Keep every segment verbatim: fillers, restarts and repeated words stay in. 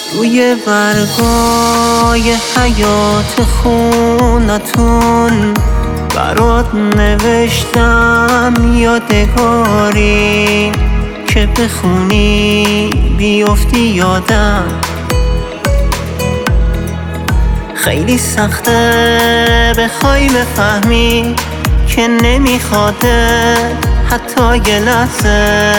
روی برگای حیات خونتون برات نوشتم یادگاری که بخونی بیفتی یادم. خیلی سخته بخوای بفهمی که نمیخواده حتی یه لحظه.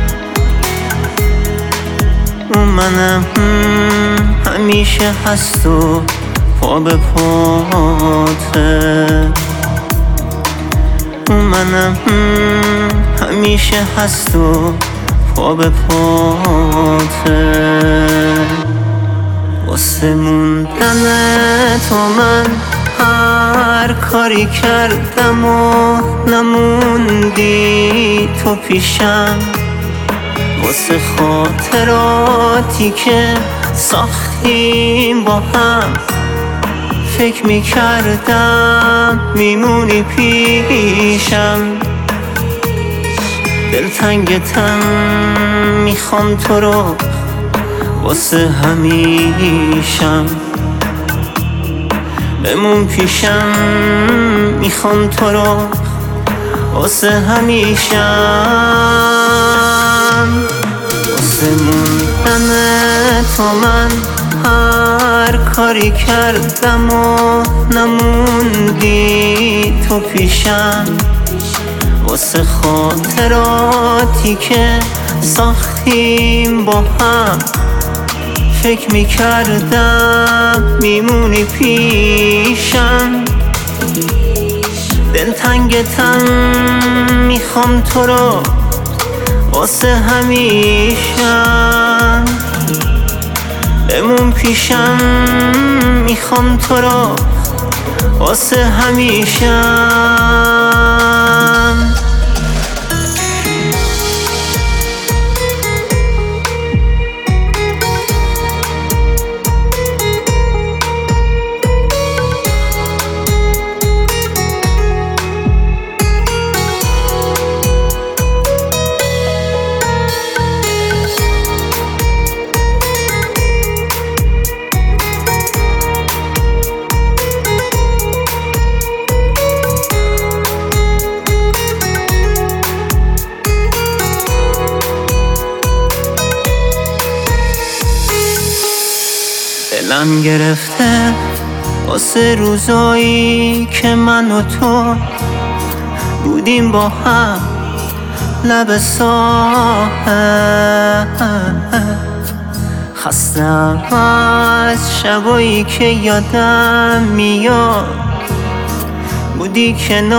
اون منم همیشه هست و پا به پاته. اون منم همیشه هست و پا به پاته. واسه موندن تو من هر کاری کردم و نموندی تو پیشم. واسه خاطراتی که ساختیم با هم فکر میکردم میمونی پیشم. دلتنگتم میخوام تو رو واسه همیشم. بمون پیشم میخوام تو رو واسه همیشم. واسه موندن تو من هر کاری کردم و نموندی تو پیشم. واسه خاطراتی که ساختیم با هم فکر میکردم میمونی پیشم. دلتنگتم میخوام تو رو واسه همیشم. بمون پیشم میخوام تو رو واسه همیشم. دلم گرفته واسه روزایی که من و تو بودیم با هم لب ساحل. خستم از شبایی که یادم میاد بودی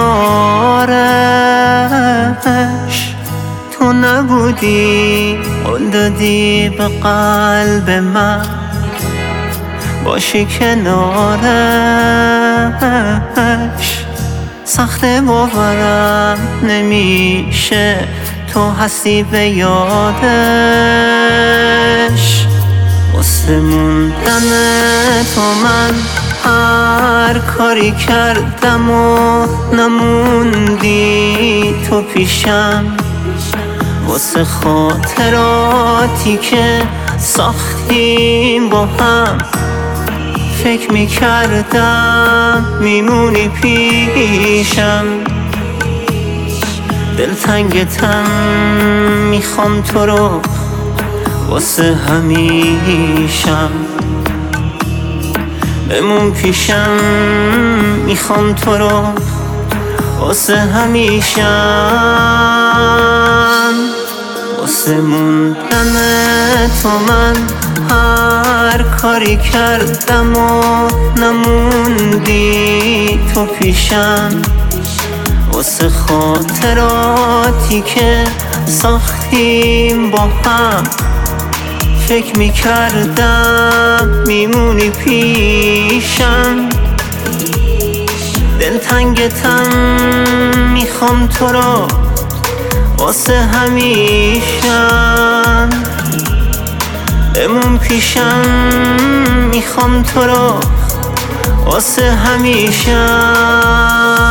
کنارش. تو نبودی قول دادی به قلب من باشی کنارش. سخته باورم نمیشه تو هستی به یادش. واسه موندن تو من هر کاری کردم و نموندی تو پیشم. واسه خاطراتی که ساختیم با هم فکر میکردم میمونی پیشم. دلتنگتم میخوام تو رو واسه همیشم. بمون پیشم میخوام تو رو واسه همیشم. واسه موندن تو من هر کاری کردم و نموندی تو پیشم. واسه خاطراتی که ساختیم با هم فکر میکردم میمونی پیشم. دلتنگتم میخوام تو رو واسه همیشم. بمون پیشم میخوام تو رو واسه همیشم.